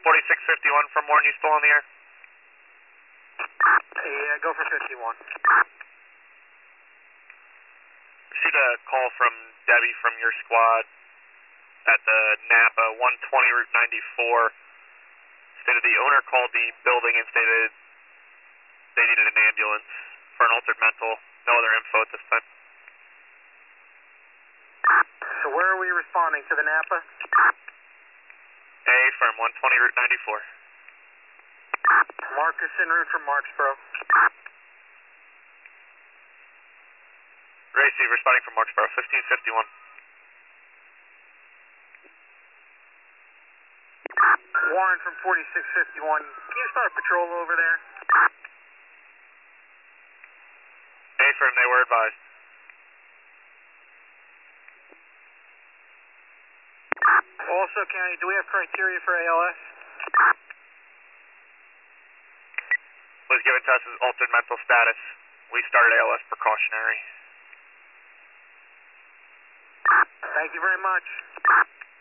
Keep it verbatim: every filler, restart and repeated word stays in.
forty-six fifty-one from Warren, you still on the air? Yeah, go for fifty-one. Received a call from Debbie from your squad at the Napa one twenty Route ninety-four. Stated the owner called the building and stated they needed an ambulance for an altered mental. No other info at this time. So where are we responding? To the Napa? A from one twenty Route ninety-four. Marcus en route from Marksboro. Racy responding from Marksboro, fifteen fifty-one. Warren from forty-six fifty-one. Can you start a patrol over there? A firm, they were advised. Also, County, do we have criteria for A L S? Was given to us as altered mental status. We started A L S precautionary. Thank you very much.